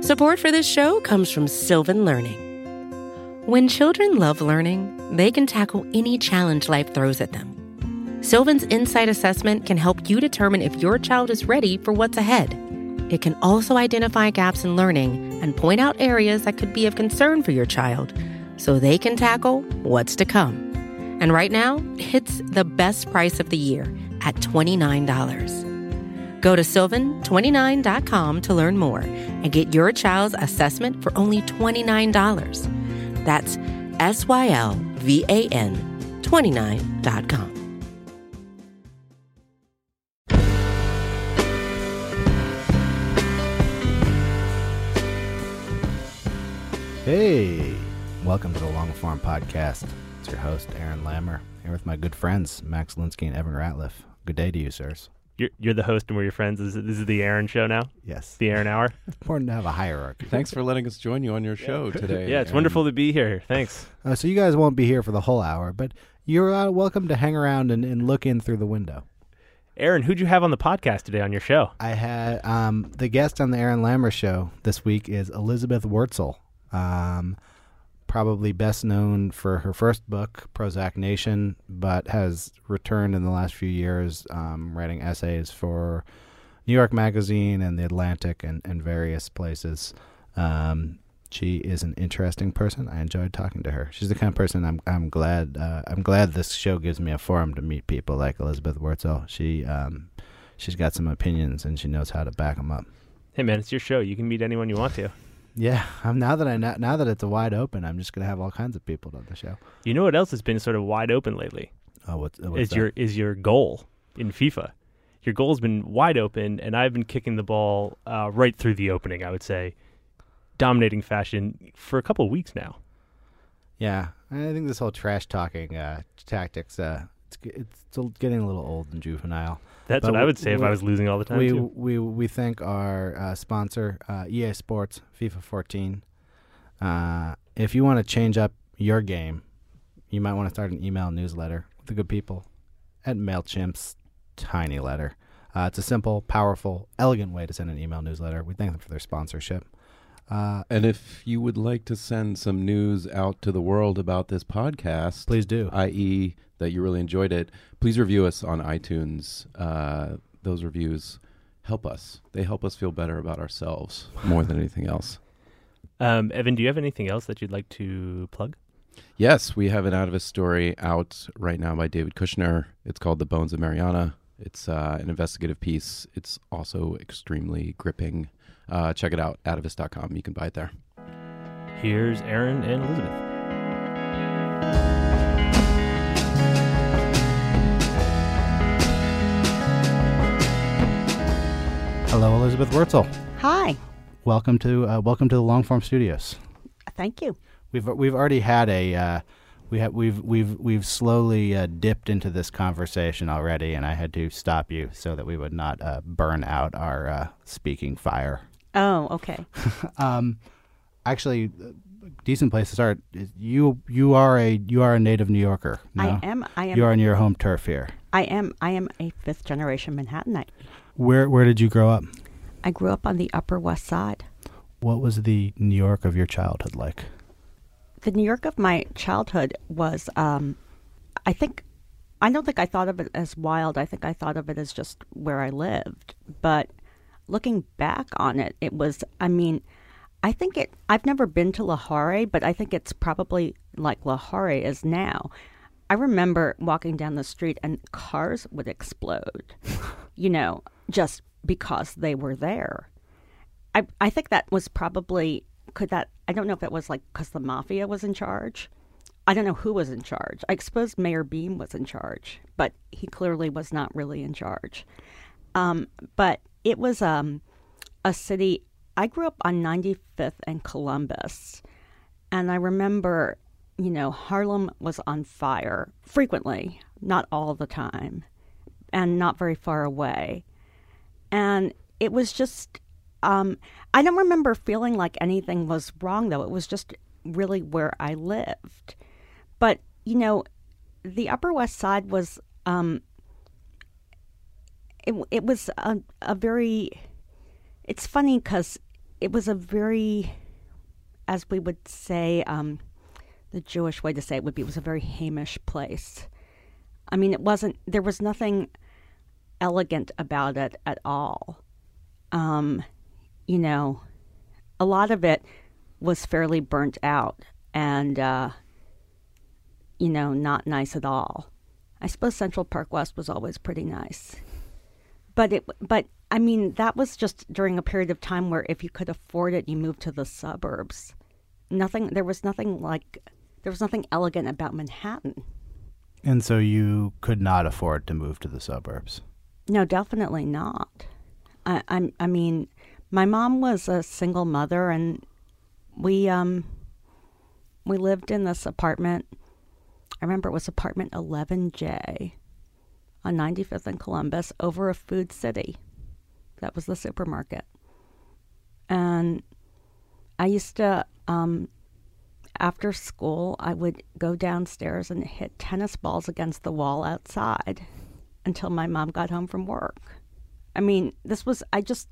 Support for this show comes from Sylvan Learning. When children love learning, they can tackle any challenge life throws at them. Sylvan's Insight Assessment can help you determine if your child is ready for what's ahead. It can also identify gaps in learning and point out areas that could be of concern for your child so they can tackle what's to come. And right now, it's the best price of the year at $29. Go to sylvan29.com to learn more and get your child's assessment for only $29. That's SYLVAN 29.com. Hey, welcome to the Long Form Podcast. It's your host, Aaron Lammer, here with my good friends, Max Linsky and Evan Ratliff. Good day to you, sirs. You're the host and we're your friends. This is the Aaron Show now? Yes. The Aaron Hour? It's important to have a hierarchy. Thanks for letting us join you on your show today. Yeah, it's wonderful to be here. Thanks. So you guys won't be here for the whole hour, but you're welcome to hang around and look in through the window. Aaron, who'd you have on the podcast today on your show? I had the guest on the Aaron Lammer Show this week is Elizabeth Wurtzel. Probably best known for her first book, Prozac Nation, but has returned in the last few years writing essays for New York Magazine and The Atlantic and various places. She is an interesting person. I enjoyed talking to her. She's the kind of person I'm glad this show gives me a forum to meet people like Elizabeth Wurtzel. She's got some opinions and she knows how to back them up. Hey man, it's your show. You can meet anyone you want to. Yeah, now that it's a wide open, I'm just gonna have all kinds of people on the show. You know what else has been sort of wide open lately? Oh, what's your goal in FIFA? Your goal has been wide open, and I've been kicking the ball right through the opening. I would say, dominating fashion for a couple of weeks now. Yeah, I think this whole trash talking tactics it's still getting a little old and juvenile. That's what I would say if I was losing all the time, too. We thank our sponsor, EA Sports, FIFA 14. If you want to change up your game, you might want to start an email newsletter with the good people at MailChimp's Tiny Letter. It's a simple, powerful, elegant way to send an email newsletter. We thank them for their sponsorship. And if you would like to send some news out to the world about this podcast, please do, i.e., that you really enjoyed it, please review us on iTunes. Those reviews help us. They help us feel better about ourselves more than anything else. Evan, do you have anything else that you'd like to plug? Yes, we have an Out of Us story out right now by David Kushner. It's called The Bones of Mariana. It's an investigative piece. It's also extremely gripping. Check it out, outofus.com. You can buy it there. Here's Aaron and Elizabeth. Hello, Elizabeth Wurtzel. Hi. Welcome to the Longform Studios. Thank you. We've already had we've slowly dipped into this conversation already, and I had to stop you so that we would not burn out our speaking fire. Oh, okay. Actually, decent place to start. You are a native New Yorker. No? I am. You are on your home turf here. I am a fifth generation Manhattanite. Where did you grow up? I grew up on the Upper West Side. What was the New York of your childhood like? The New York of my childhood was, I don't think I thought of it as wild. I think I thought of it as just where I lived. But looking back on it, it was, I've never been to Lahore, but I think it's probably like Lahore is now. I remember walking down the street and cars would explode, just because they were there. I think that was probably, I don't know if it was like because the mafia was in charge. I don't know who was in charge. I suppose Mayor Beam was in charge, but he clearly was not really in charge. But it was a city. I grew up on 95th and Columbus, and I remember, Harlem was on fire frequently, not all the time, and not very far away. And it was just, I don't remember feeling like anything was wrong, though. It was just really where I lived. But, the Upper West Side was, it was a very, it's funny because it was a very, as we would say, the Jewish way to say it would be, it was a very Hamish place. I mean, there was nothing elegant about it at all. You know, a lot of it was fairly burnt out and, you know, not nice at all. I suppose Central Park West was always pretty nice. But I mean, that was just during a period of time where if you could afford it, you moved to the suburbs. There was nothing elegant about Manhattan. And so you could not afford to move to the suburbs? No, definitely not. I mean, my mom was a single mother, and we lived in this apartment. I remember it was apartment 11J on 95th and Columbus over a Food City. That was the supermarket. And I used to, after school, I would go downstairs and hit tennis balls against the wall outside until my mom got home from work. I mean, it was,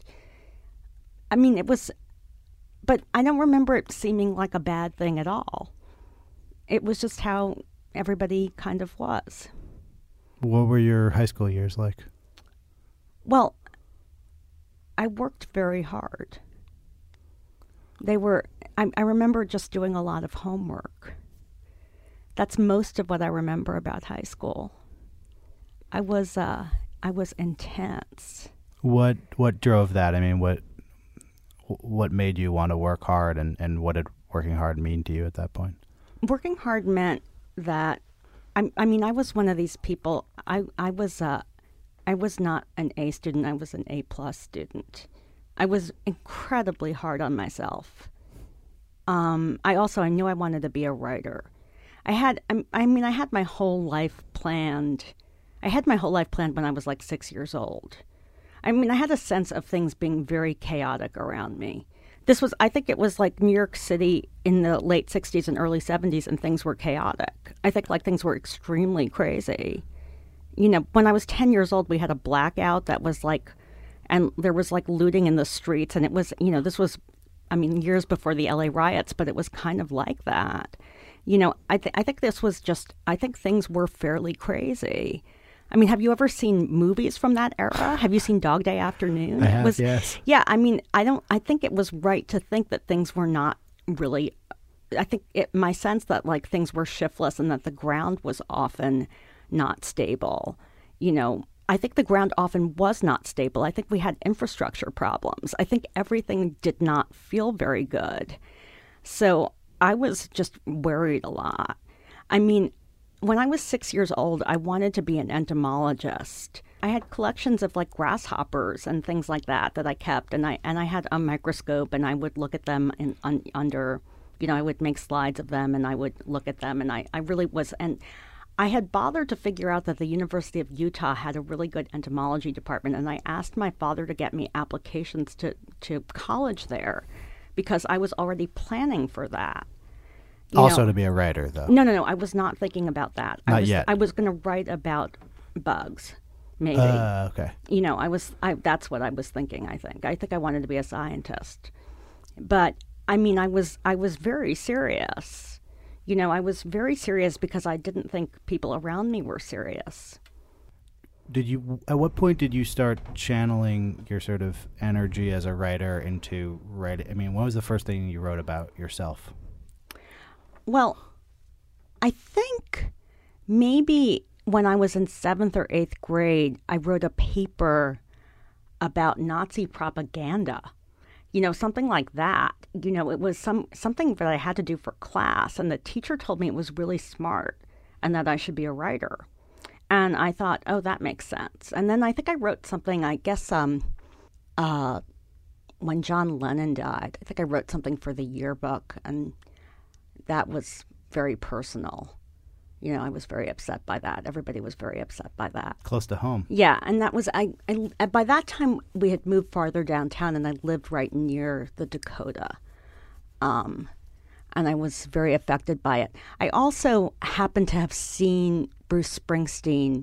but I don't remember it seeming like a bad thing at all. It was just how everybody kind of was. What were your high school years like? Well, I worked very hard. I remember just doing a lot of homework. That's most of what I remember about high school. I was intense. What drove that? I mean, what made you want to work hard, and what did working hard mean to you at that point? Working hard meant that, I mean, I was one of these people. I was not an A student. I was an A+ student. I was incredibly hard on myself. I knew I wanted to be a writer. I had my whole life planned. I had my whole life planned when I was like 6 years old. I mean, I had a sense of things being very chaotic around me. I think it was like New York City in the late 60s and early 70s, and things were chaotic. I think like things were extremely crazy. You know, when I was 10 years old, we had a blackout that was like, and there was like looting in the streets, and it was, you know, this was, I mean, years before the LA riots, but it was kind of like that. You know, I think this was just, I think things were fairly crazy. I mean, have you ever seen movies from that era? Have you seen Dog Day Afternoon? I have, yes. Yeah, I mean, I think it was right to think that things were not really, my sense that like things were shiftless and that the ground was often not stable. You know, I think the ground often was not stable. I think we had infrastructure problems. I think everything did not feel very good. So I was just worried a lot. I mean, when I was 6 years old, I wanted to be an entomologist. I had collections of like grasshoppers and things like that I kept, and I had a microscope, and I would look at them under, you know, I would make slides of them, and I would look at them, and I really was, and I had bothered to figure out that the University of Utah had a really good entomology department, and I asked my father to get me applications to college there because I was already planning for that. Also to be a writer, though. No. I was not thinking about that. Not yet. I was going to write about bugs, maybe. Okay. You know, that's what I was thinking, I think I wanted to be a scientist. But, I mean, I was very serious. You know, I was very serious because I didn't think people around me were serious. At what point did you start channeling your sort of energy as a writer into writing? I mean, what was the first thing you wrote about yourself? Well, I think maybe when I was in 7th or 8th grade, I wrote a paper about Nazi propaganda. You know, something like that. You know, it was something that I had to do for class, and the teacher told me it was really smart and that I should be a writer. And I thought, oh, that makes sense. And then I think I wrote something, I guess, when John Lennon died, I think I wrote something for the yearbook, and that was very personal. You know, I was very upset by that. Everybody was very upset by that. Close to home. Yeah, and that was, I by that time, we had moved farther downtown, and I lived right near the Dakota. And I was very affected by it. I also happened to have seen Bruce Springsteen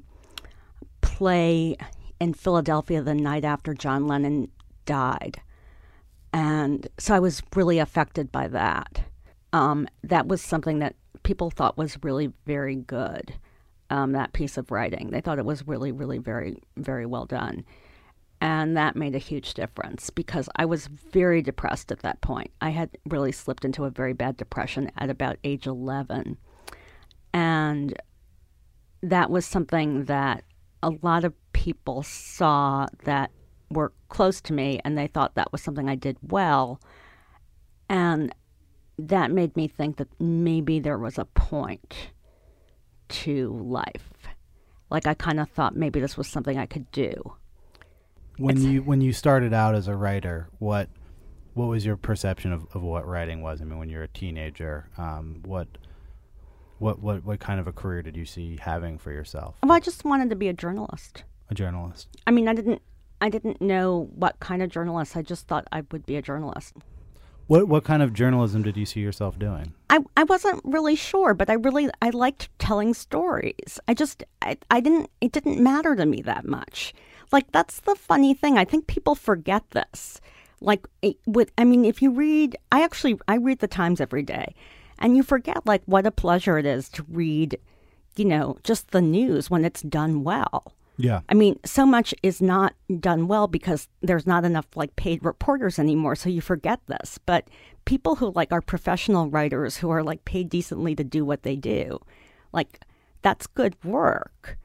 play in Philadelphia the night after John Lennon died. And so I was really affected by that. That was something that people thought was really very good, that piece of writing. They thought it was really, really very, very well done. And that made a huge difference because I was very depressed at that point. I had really slipped into a very bad depression at about age 11. And that was something that a lot of people saw that were close to me, and they thought that was something I did well. And that made me think that maybe there was a point to life. Like I kind of thought maybe this was something I could do. When you started out as a writer, what was your perception of what writing was? I mean, when you were a teenager, what kind of a career did you see having for yourself? Well, I just wanted to be a journalist. A journalist. I mean, I didn't know what kind of journalist. I just thought I would be a journalist. What kind of journalism did you see yourself doing? I wasn't really sure, but I liked telling stories. It didn't matter to me that much. Like, that's the funny thing. I think people forget this. Like, if you read, I read the Times every day, and you forget, like, what a pleasure it is to read, just the news when it's done well. Yeah. I mean, so much is not done well because there's not enough, like, paid reporters anymore, so you forget this. But people who, like, are professional writers who are, like, paid decently to do what they do, like, that's good work.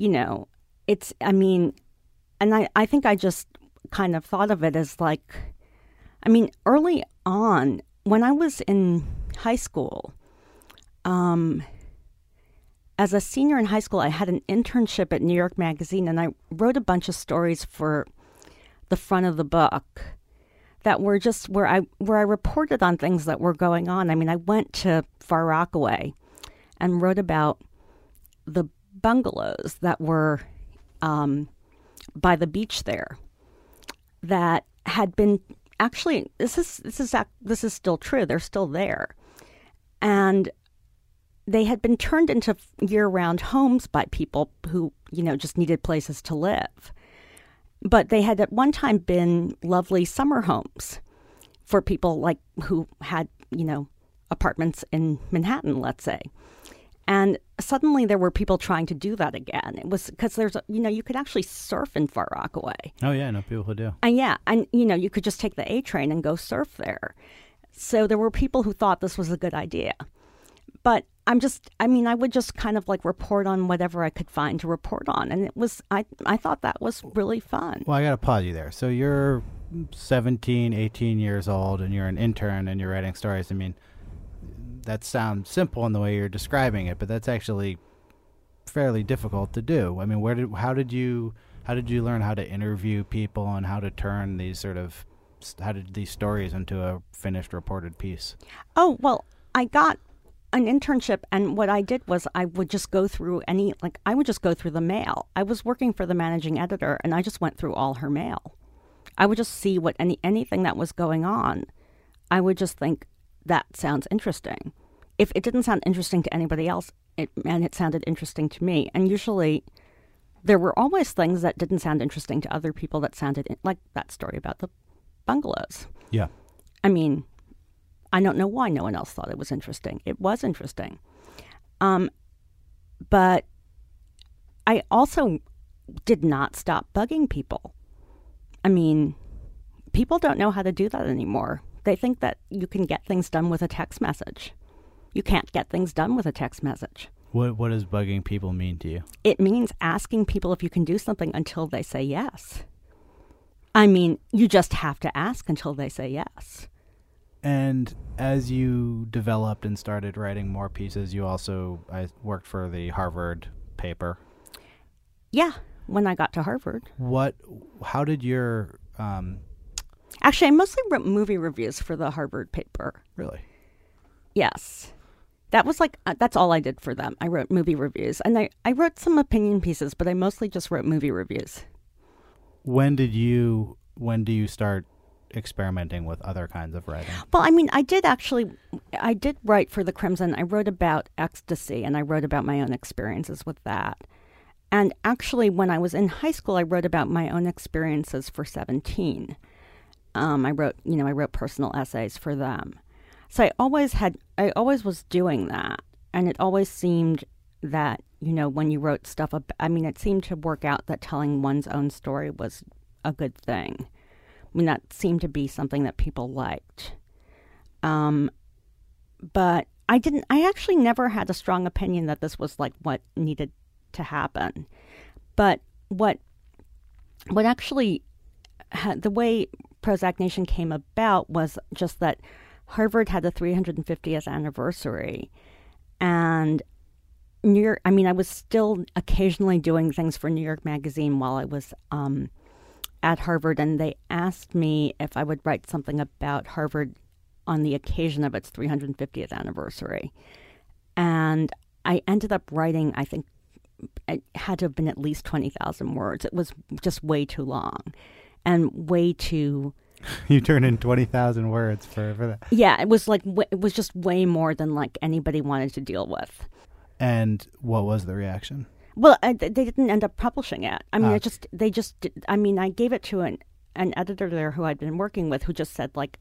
And I think I just kind of thought of it as like, early on, when I was in high school, as a senior in high school, I had an internship at New York Magazine, and I wrote a bunch of stories for the front of the book that were just where I reported on things that were going on. I mean, I went to Far Rockaway and wrote about the bungalows that were by the beach there that had been actually this is still true. They're still there, and they had been turned into year-round homes by people who just needed places to live. But they had at one time been lovely summer homes for people like who had apartments in Manhattan, let's say. And suddenly there were people trying to do that again. It was because you could actually surf in Far Rockaway. Oh, yeah, I know people who do. And you could just take the A train and go surf there. So there were people who thought this was a good idea. But I would just kind of like report on whatever I could find to report on. And I thought that was really fun. Well, I got to pause you there. So you're 17, 18 years old, and you're an intern, and you're writing stories. I mean, that sounds simple in the way you're describing it, but that's actually fairly difficult to do. I mean, how did you learn how to interview people and how to turn these these stories into a finished reported piece? Oh, well, I got an internship, and what I did was I would just go through the mail. I was working for the managing editor, and I just went through all her mail. I would just see what anything that was going on. I would just think, that sounds interesting. If it didn't sound interesting to anybody else, it sounded interesting to me. And usually there were always things that didn't sound interesting to other people that sounded like that story about the bungalows. Yeah. I mean, I don't know why no one else thought it was interesting. It was interesting. But I also did not stop bugging people. I mean, people don't know how to do that anymore. They think that you can get things done with a text message. You can't get things done with a text message. What does bugging people mean to you? It means asking people if you can do something until they say yes. I mean, you just have to ask until they say yes. And as you developed and started writing more pieces, I worked for the Harvard paper. Yeah, when I got to Harvard. How did your... Actually, I mostly wrote movie reviews for the Harvard paper. Really? Yes. That was that's all I did for them. I wrote movie reviews. And I wrote some opinion pieces, but I mostly just wrote movie reviews. When do you start experimenting with other kinds of writing? Well, I mean, I did write for the Crimson. I wrote about ecstasy, and I wrote about my own experiences with that. And actually, when I was in high school, I wrote about my own experiences for 17. I wrote personal essays for them. So I always was doing that. And it always seemed that, when you wrote stuff up, it seemed to work out that telling one's own story was a good thing. That seemed to be something that people liked. But I actually never had a strong opinion that this was like what needed to happen. But what actually the way Prozac Nation came about was just that Harvard had the 350th anniversary, and I was still occasionally doing things for New York Magazine while I was at Harvard, and they asked me if I would write something about Harvard on the occasion of its 350th anniversary. And I ended up writing, I think it had to have been at least 20,000 words. It was just way too long and way too... You turned in 20,000 words for that. Yeah, it was just way more than like anybody wanted to deal with. And what was the reaction? Well, they didn't end up publishing it. I gave it to an editor there who I'd been working with, who just said like,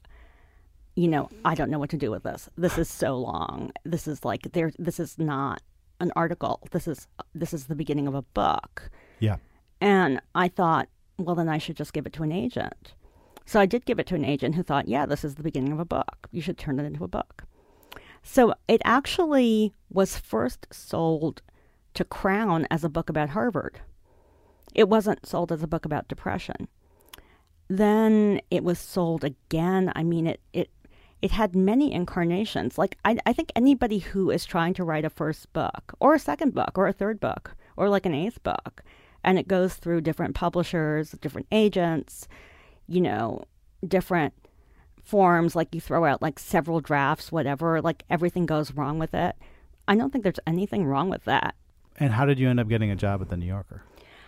I don't know what to do with this. This is so long. This is this is not an article. This is the beginning of a book. Yeah. And I thought, well, then I should just give it to an agent. So I did give it to an agent who thought, yeah, this is the beginning of a book. You should turn it into a book. So it actually was first sold to Crown as a book about Harvard. It wasn't sold as a book about depression. Then it was sold again. It had many incarnations. Like, I think anybody who is trying to write a first book or a second book or a third book or like an eighth book, and it goes through different publishers, different agents, different forms, like you throw out like several drafts, whatever, like everything goes wrong with it. I don't think there's anything wrong with that. And how did you end up getting a job at the New Yorker?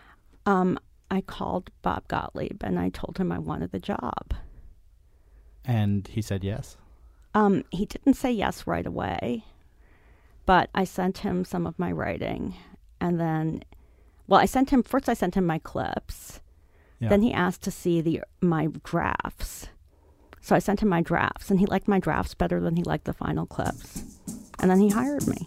I called Bob Gottlieb and I told him I wanted the job. And he said yes? He didn't say yes right away, but I sent him some of my writing. And then, I sent him my clips. Yeah. Then he asked to see my drafts. So I sent him my drafts, and he liked my drafts better than he liked the final clips. And then he hired me.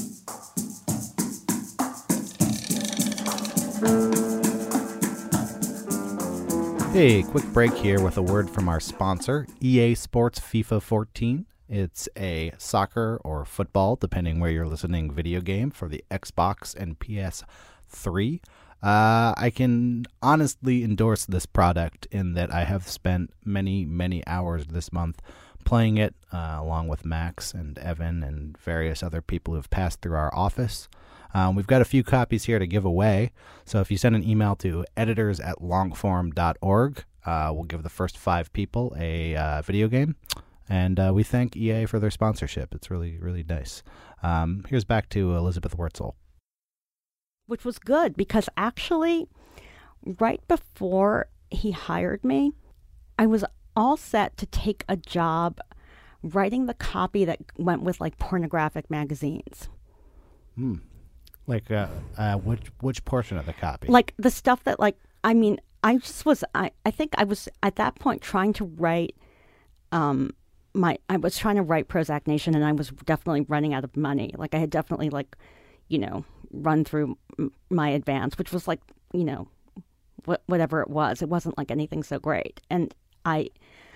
Hey, quick break here with a word from our sponsor, EA Sports FIFA 14. It's a soccer or football, depending where you're listening, video game for the Xbox and PS3. I can honestly endorse this product in that I have spent many, many hours this month playing it, along with Max and Evan and various other people who have passed through our office. We've got a few copies here to give away, so if you send an email to editors@longform.org, we'll give the first 5 people a video game, and we thank EA for their sponsorship. It's really, really nice. Here's back to Elizabeth Wurtzel. Which was good, because actually, right before he hired me, I was all set to take a job writing the copy that went with like pornographic magazines. Like which portion of the copy? Like the stuff that I think I was at that point trying to write I was trying to write Prozac Nation, and I was definitely running out of money. Like I had definitely run through my advance, which was whatever it was. It wasn't like anything so great. And I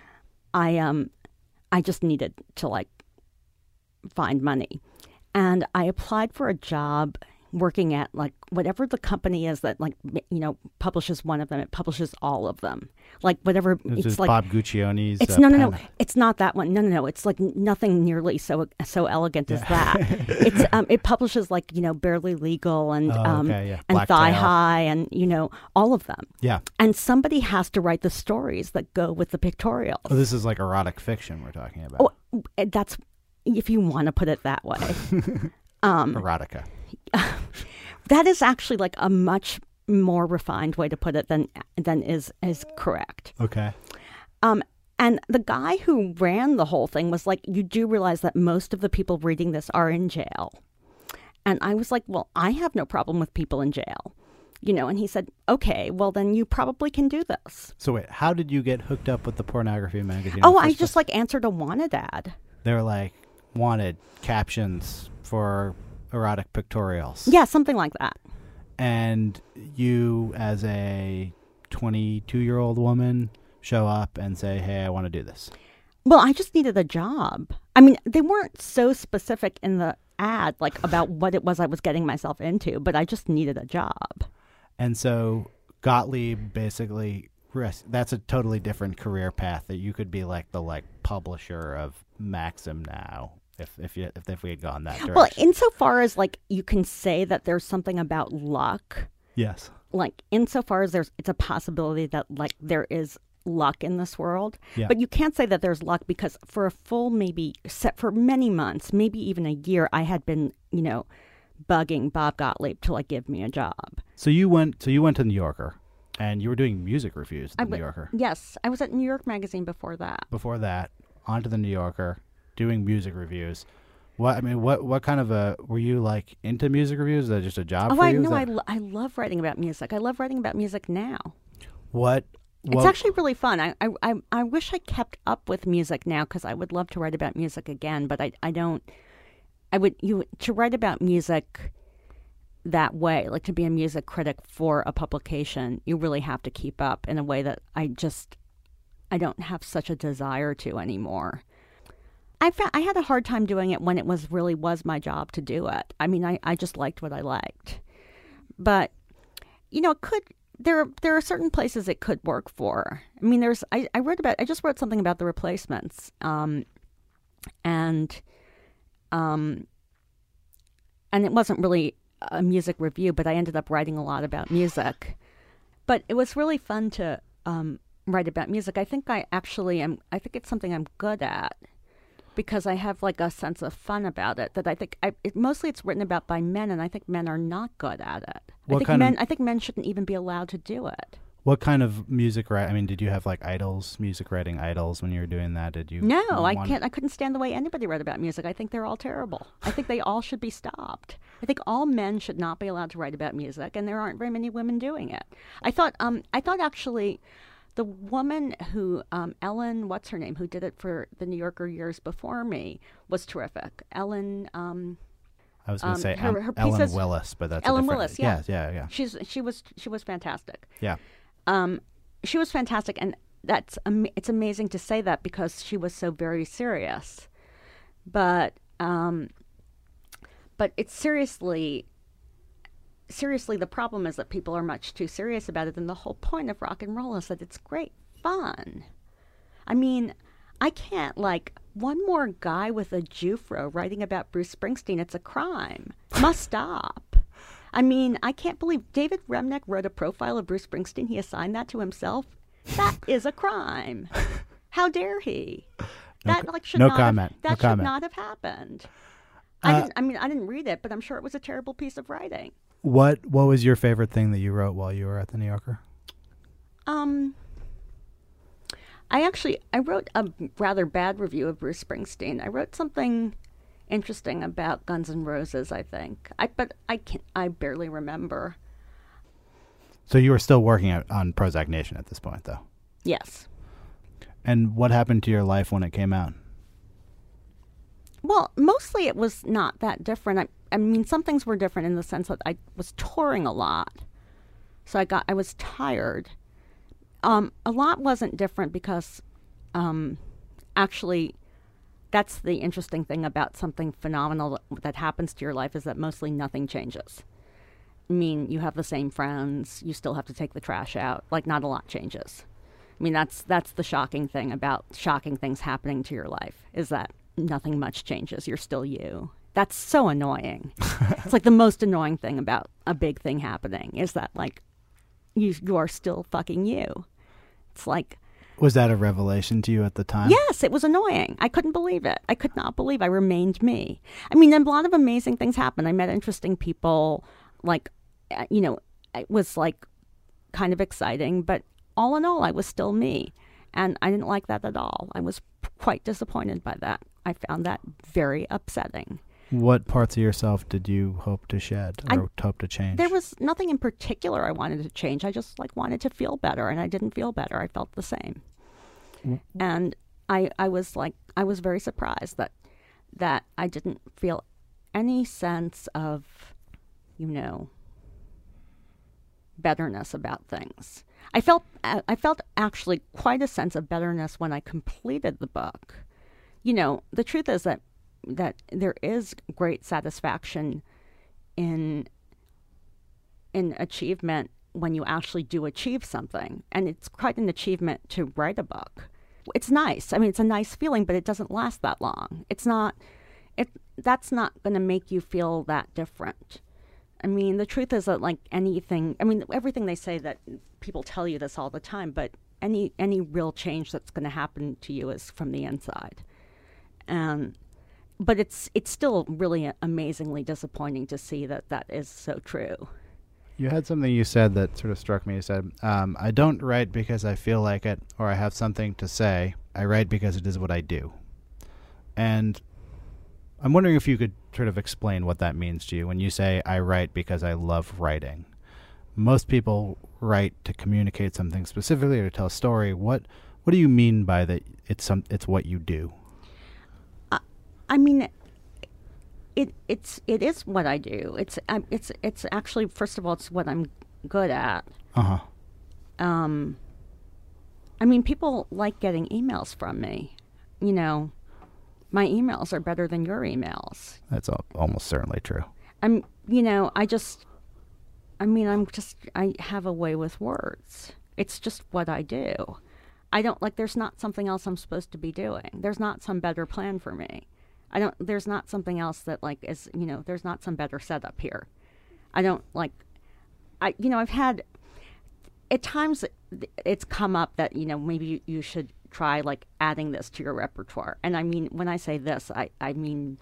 just needed to find money. And I applied for a job working at whatever the company is that publishes one of them. It publishes all of them. Whatever. It's just Bob Guccioni's. It's no. It's not that one. No. It's nothing nearly so elegant as that. It's it publishes Barely Legal and and Thigh High and all of them. Yeah. And somebody has to write the stories that go with the pictorials. Oh, this is like erotic fiction we're talking about. Oh, that's if you want to put it that way. Erotica. That is actually a much more refined way to put it than is correct. Okay. And the guy who ran the whole thing was you do realize that most of the people reading this are in jail. And I was well, I have no problem with people in jail. And he said, okay, well, then you probably can do this. So wait, how did you get hooked up with the pornography magazine? Oh, I just answered a wanted ad. They were like, wanted captions for erotic pictorials. Yeah, something like that. And you, as a 22-year-old woman, show up and say, hey, I want to do this. Well, I just needed a job. I mean, they weren't so specific in the ad, like about what it was I was getting myself into, but I just needed a job. And so Gottlieb basically, that's a totally different career path that you could be like the publisher of Maxim now if we had gone that direction. Well, insofar as you can say that there's something about luck. Yes. Insofar as it's a possibility that there is luck in this world. Yeah. But you can't say that there's luck because for a full for many months, maybe even a year, I had been, bugging Bob Gottlieb to give me a job. So you went to New Yorker and you were doing music reviews at the New Yorker. Yes. I was at New York Magazine before that. Before that, onto the New Yorker, doing music reviews. What kind of were you into music reviews? Is that just a job for you? I love writing about music. I love writing about music now. What? It's actually really fun. I wish I kept up with music now because I would love to write about music again, but I don't. To write about music that way, to be a music critic for a publication, you really have to keep up in a way that I don't have such a desire to anymore. I had a hard time doing it when it was my job to do it. I mean, I just liked what I liked, but it could. There are certain places it could work for. I mean, I just wrote something about the Replacements, and it wasn't really a music review, but I ended up writing a lot about music. But it was really fun to write about music. I think I think it's something I'm good at because I have a sense of fun about it. That I think mostly it's written about by men, and I think men are not good at it. I think men shouldn't even be allowed to do it. What kind of music did you have idols, music writing idols when you were doing that? Did you? No, I couldn't stand the way anybody wrote about music. I think they're all terrible. I think they all should be stopped. I think all men should not be allowed to write about music, and there aren't very many women doing it. I thought actually the woman who, Ellen, what's her name, who did it for the New Yorker years before me, was terrific. Ellen, I was going to say her Ellen Willis, but that's Ellen a different... Willis, yeah. Yeah. She was fantastic. Yeah. She was fantastic, and it's amazing to say that because she was so very serious. But it's seriously, the problem is that people are much too serious about it, and the whole point of rock and roll is that it's great fun. I mean, I can't one more guy with a Jufro writing about Bruce Springsteen. It's a crime. Must stop. I mean, I can't believe David Remnick wrote a profile of Bruce Springsteen. He assigned that to himself. That is a crime. How dare he? That should not have happened. I didn't read it, but I'm sure it was a terrible piece of writing. What was your favorite thing that you wrote while you were at the New Yorker? I wrote a rather bad review of Bruce Springsteen. I wrote something interesting about Guns N' Roses, I think. I barely remember. So you were still working on Prozac Nation at this point, though? Yes. And what happened to your life when it came out? Well, mostly it was not that different. I mean, some things were different in the sense that I was touring a lot. So I was tired. A lot wasn't different because actually that's the interesting thing about something phenomenal that happens to your life is that mostly nothing changes. I mean, you have the same friends. You still have to take the trash out. Not a lot changes. I mean, that's the shocking thing about shocking things happening to your life is that nothing much changes. You're still you. That's so annoying. It's the most annoying thing about a big thing happening is that you are still fucking you. It's Was that a revelation to you at the time? Yes, it was annoying. I couldn't believe it. I could not believe I remained me. I mean, a lot of amazing things happened. I met interesting people. It was kind of exciting, but all in all, I was still me. And I didn't like that at all. I was quite disappointed by that. I found that very upsetting. What parts of yourself did you hope to shed or hope to change? There was nothing in particular I wanted to change. I just wanted to feel better, and I didn't feel better. I felt the same. And I was very surprised that I didn't feel any sense of, betterness about things. I felt actually quite a sense of betterness when I completed the book. The truth is that there is great satisfaction in achievement when you actually do achieve something, and it's quite an achievement to write a book. It's nice. I mean, it's a nice feeling, but it doesn't last that long. That's not going to make you feel that different. I mean, the truth is that everything they say, that people tell you this all the time, but any real change that's going to happen to you is from the inside. But it's still really amazingly disappointing to see that is so true. You had something you said that sort of struck me. You said, I don't write because I feel like it or I have something to say. I write because it is what I do. And I'm wondering if you could sort of explain what that means to you when you say, I write because I love writing. Most people write to communicate something specifically or to tell a story. What do you mean by that? It's what you do. I mean, it is what I do. It's actually, first of all, it's what I'm good at. I mean, people like getting emails from me. My emails are better than your emails. That's almost certainly true. I have a way with words. It's just what I do. I don't there's not something else I'm supposed to be doing. There's not some better plan for me. There's not something else that is, there's not some better setup here. I've had, at times it's come up that, maybe you should try adding this to your repertoire. And I mean, when I say this, I mean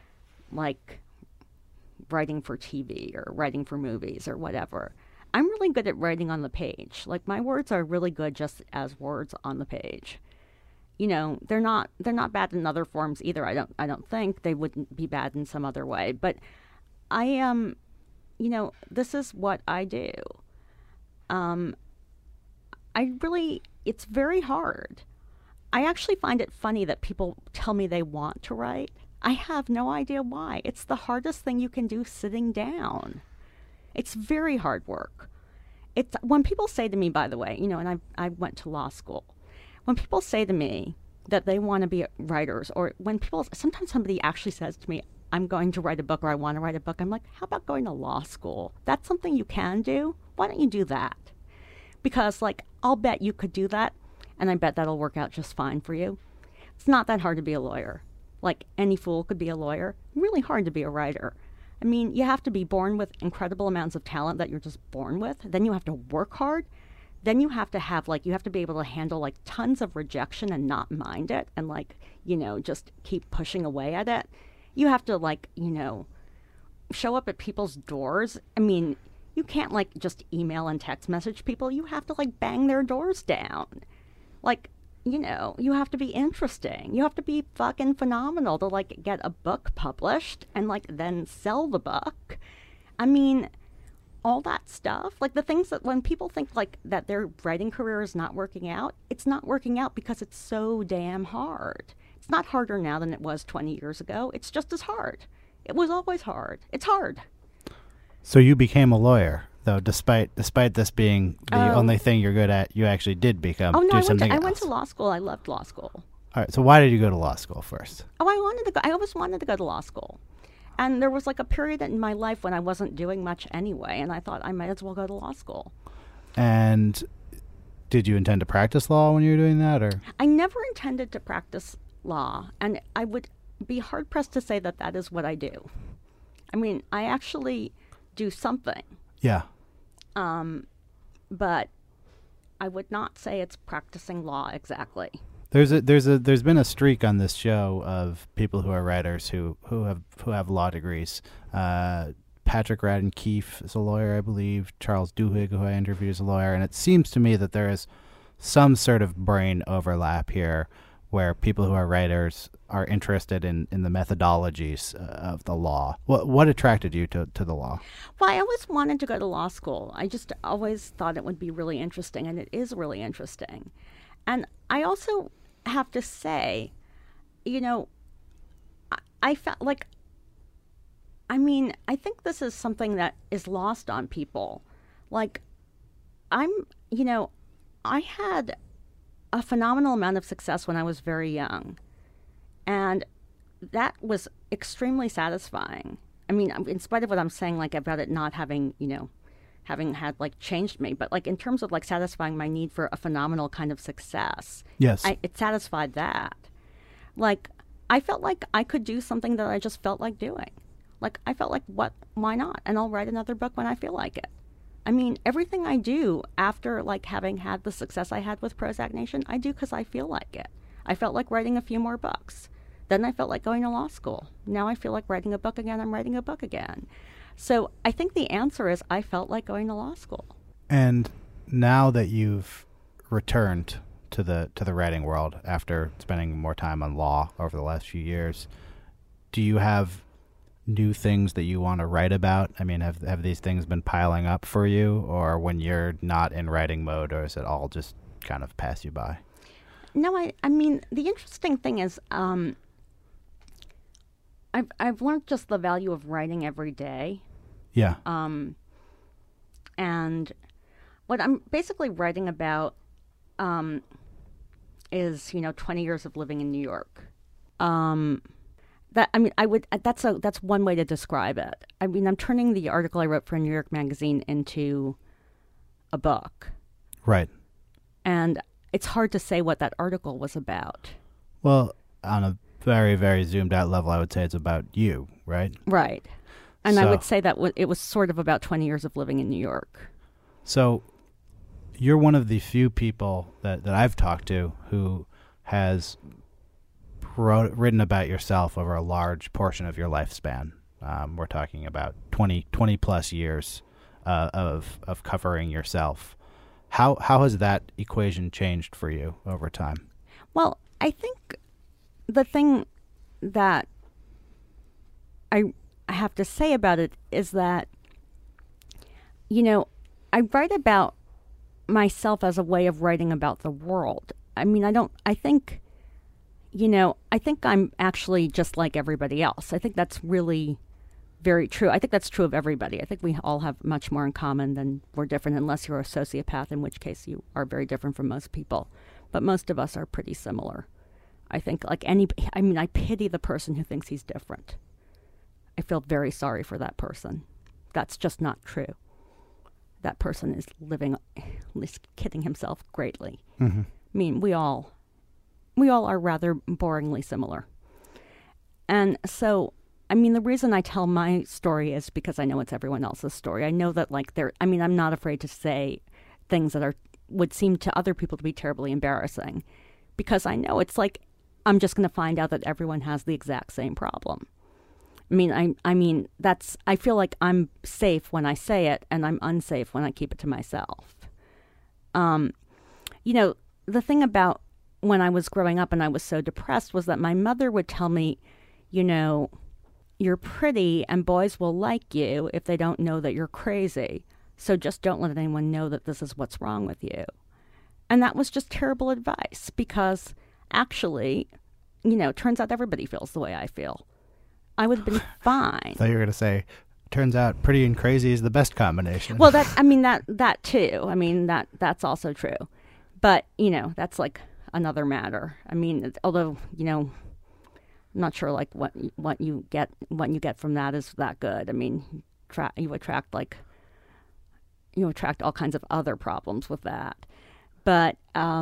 writing for TV or writing for movies or whatever. I'm really good at writing on the page. My words are really good just as words on the page. They're not bad in other forms either. I don't think they wouldn't be bad in some other way. But I am, this is what I do. It's very hard. I actually find it funny that people tell me they want to write. I have no idea why. It's the hardest thing you can do sitting down. It's very hard work. It's when people say to me, by the way, and I went to law school. When people say to me that they want to be writers, or sometimes somebody actually says to me, I'm going to write a book or I want to write a book, I'm like, how about going to law school? That's something you can do. Why don't you do that? Because I'll bet you could do that, and I bet that'll work out just fine for you. It's not that hard to be a lawyer. Any fool could be a lawyer. Really hard to be a writer. I mean, you have to be born with incredible amounts of talent that you're just born with. Then you have to work hard. Then you have to have you have to be able to handle tons of rejection and not mind it and just keep pushing away at it. You have to show up at people's doors. I mean, you can't just email and text message people. You have to bang their doors down. You have to be interesting. You have to be fucking phenomenal to get a book published and then sell the book. I mean, all that stuff, the things that when people think that their writing career is not working out, it's not working out because it's so damn hard. It's not harder now than it was 20 years ago. It's just as hard. It was always hard. It's hard. So you became a lawyer, though, despite this being the only thing you're good at. You actually did become. Oh no, I something went to law school. I loved law school. All right. So why did you go to law school first? Oh, I always wanted to go to law school. And there was a period in my life when I wasn't doing much anyway, and I thought I might as well go to law school. And did you intend to practice law when you were doing that, or? I never intended to practice law, and I would be hard-pressed to say that is what I do. I mean, I actually do something. Yeah. But I would not say it's practicing law exactly. There's been a streak on this show of people who are writers who have law degrees. Patrick Radden Keefe is a lawyer, I believe. Charles Duhigg, who I interviewed, is a lawyer, and it seems to me that there is some sort of brain overlap here, where people who are writers are interested in the methodologies of the law. What attracted you to the law? Well, I always wanted to go to law school. I just always thought it would be really interesting, and it is really interesting. And I also have to say, you know, I felt like, I mean, I think this is something that is lost on people. Like, I had a phenomenal amount of success when I was very young. And that was extremely satisfying. I mean, in spite of what I'm saying, like, about it not having, having had, like, changed me, but, like, in terms of, like, satisfying my need for a phenomenal kind of success. Yes. It satisfied that. Like, I felt like I could do something that I just felt like doing. Like, I felt like, why not? And I'll write another book when I feel like it. I mean, everything I do after, like, having had the success I had with Prozac Nation, I do because I feel like it. I felt like writing a few more books. Then I felt like going to law school. Now I feel like writing a book again. I'm writing a book again. So I think the answer is I felt like going to law school. And now that you've returned to the writing world after spending more time on law over the last few years, do you have new things that you want to write about? I mean, have these things been piling up for you, or when you're not in writing mode, or is it all just kind of pass you by? No, I mean, the interesting thing is I've learned just the value of writing every day. Yeah. And what I'm basically writing about is, 20 years of living in New York. That's one way to describe it. I mean, I'm turning the article I wrote for New York Magazine into a book. Right. And it's hard to say what that article was about. Well, on a very, very zoomed out level, I would say it's about you, right? Right. And So- I would say that it was sort of about 20 years of living in New York. So you're one of the few people that I've talked to who has written about yourself over a large portion of your lifespan. We're talking about 20 plus years of covering yourself. How has that equation changed for you over time? Well, I think the thing that I have to say about it is that, I write about myself as a way of writing about the world. I mean, I think I'm actually just like everybody else. I think that's really very true. I think that's true of everybody. I think we all have much more in common than we're different, unless you're a sociopath, in which case you are very different from most people. But most of us are pretty similar. I think I pity the person who thinks he's different. I feel very sorry for that person. That's just not true. That person is kidding himself greatly. Mm-hmm. I mean, we all are rather boringly similar. And so, I mean, the reason I tell my story is because I know it's everyone else's story. I know that, I'm not afraid to say things that would seem to other people to be terribly embarrassing, because I know it's like I'm just going to find out that everyone has the exact same problem. I feel like I'm safe when I say it, and I'm unsafe when I keep it to myself. The thing about when I was growing up and I was so depressed was that my mother would tell me, you're pretty and boys will like you if they don't know that you're crazy. So just don't let anyone know that this is what's wrong with you. And that was just terrible advice, because actually, turns out everybody feels the way I feel. I would have been fine. I thought you were going to say, turns out pretty and crazy is the best combination. Well, that too. I mean, that's also true. But, that's like another matter. I mean, although, I'm not sure like what you get from that is that good. I mean, you attract all kinds of other problems with that. But,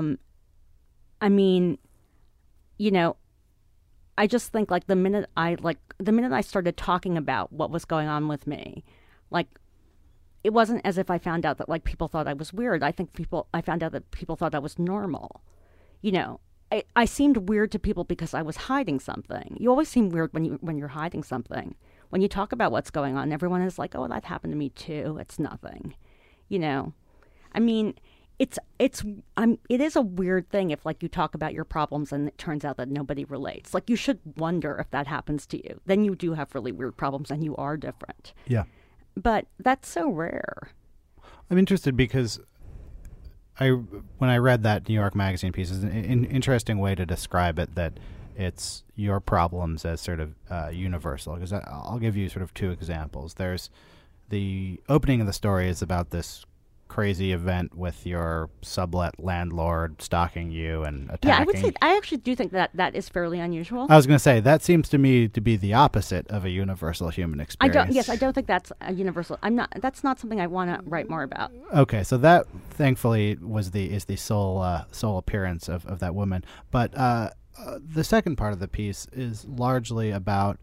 I just think the minute I started talking about what was going on with me, it wasn't as if I found out that people thought I was weird. I found out that people thought I was normal. I seemed weird to people because I was hiding something. You always seem weird when you're hiding something. When you talk about what's going on, everyone is like, "Oh, that happened to me too. It's nothing." I mean, it is a weird thing if like you talk about your problems and it turns out that nobody relates. Like you should wonder if that happens to you. Then you do have really weird problems and you are different. Yeah. But that's so rare. I'm interested because when I read that New York Magazine piece, it's an interesting way to describe it, that it's your problems as sort of universal. Because I'll give you sort of two examples. There's the opening of the story is about this crazy event with your sublet landlord stalking you and attacking. Yeah, I would say I actually do think that is fairly unusual. I was going to say that seems to me to be the opposite of a universal human experience. I don't think that's a universal. That's not something I want to write more about. Okay, so that thankfully is the sole appearance of that woman. But the second part of the piece is largely about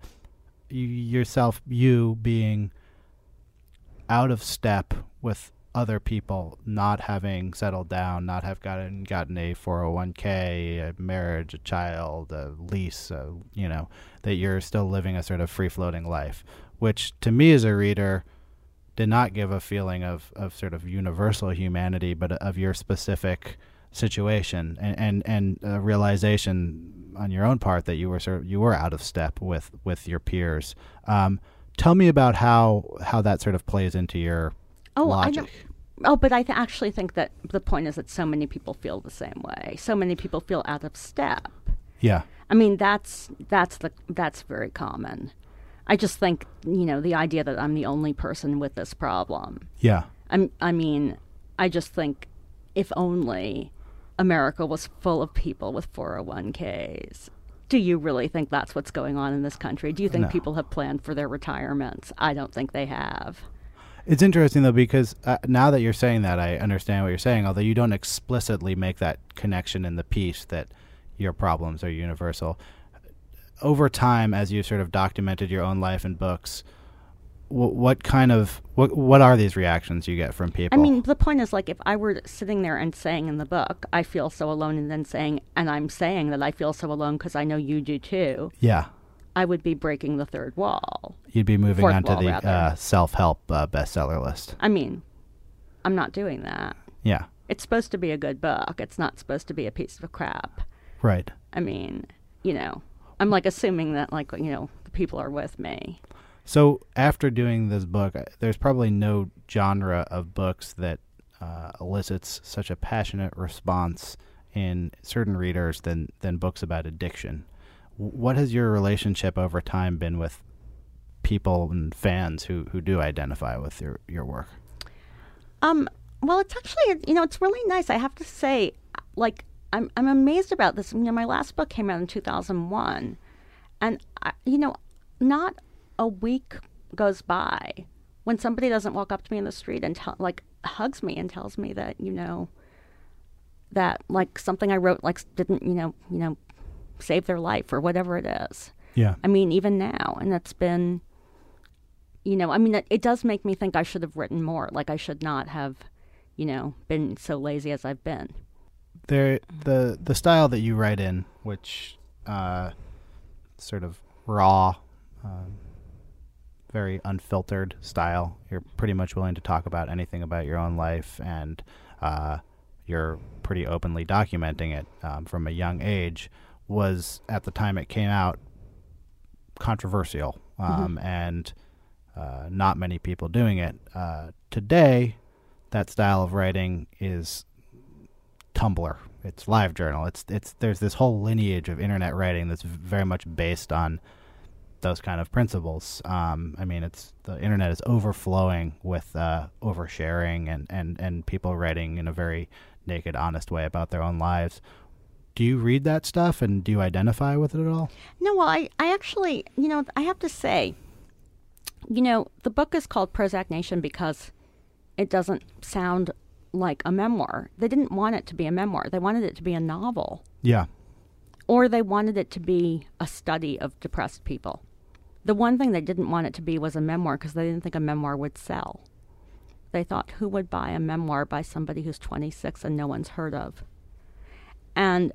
you being out of step with other people, not having settled down, not have gotten a 401k, a marriage, a child, a lease, that you're still living a sort of free-floating life, which to me as a reader did not give a feeling of sort of universal humanity, but of your specific situation and a realization on your own part that you were out of step with your peers. Tell me about how that sort of plays into your logic. But I actually think that the point is that so many people feel the same way. So many people feel out of step. Yeah. I mean, that's very common. I just think, the idea that I'm the only person with this problem. Yeah. I just think if only America was full of people with 401ks. Do you really think that's what's going on in this country? Do you think people have planned for their retirements? I don't think they have. It's interesting, though, because now that you're saying that, I understand what you're saying, although you don't explicitly make that connection in the piece that your problems are universal. Over time, as you sort of documented your own life in books, what are these reactions you get from people? I mean, the point is, like, if I were sitting there and saying in the book, I feel so alone, and I'm saying that I feel so alone because I know you do too. Yeah. I would be breaking the third wall. You'd be moving on to the self-help bestseller list. I mean, I'm not doing that. Yeah. It's supposed to be a good book. It's not supposed to be a piece of crap. Right. I mean, I'm like assuming that the people are with me. So after doing this book, there's probably no genre of books that elicits such a passionate response in certain readers than books about addiction. What has your relationship over time been with people and fans who do identify with your work? Well, it's actually, it's really nice. I have to say, like, I'm amazed about this. My last book came out in 2001, and not a week goes by when somebody doesn't walk up to me in the street and hugs me and tells me that that like something I wrote didn't save their life or whatever it is. Yeah. I mean, even now, and it's been, it does make me think I should have written more. Like I should not have, been so lazy as I've been. The style that you write in, which sort of raw, very unfiltered style. You're pretty much willing to talk about anything about your own life, and you're pretty openly documenting it from a young age. Was at the time it came out controversial, and not many people doing it. Today, that style of writing is Tumblr. It's LiveJournal. There's this whole lineage of internet writing that's very much based on those kind of principles. The internet is overflowing with oversharing and people writing in a very naked, honest way about their own lives. Do you read that stuff, and do you identify with it at all? No, well, I actually, I have to say, the book is called Prozac Nation because it doesn't sound like a memoir. They didn't want it to be a memoir. They wanted it to be a novel. Yeah. Or they wanted it to be a study of depressed people. The one thing they didn't want it to be was a memoir because they didn't think a memoir would sell. They thought, who would buy a memoir by somebody who's 26 and no one's heard of? And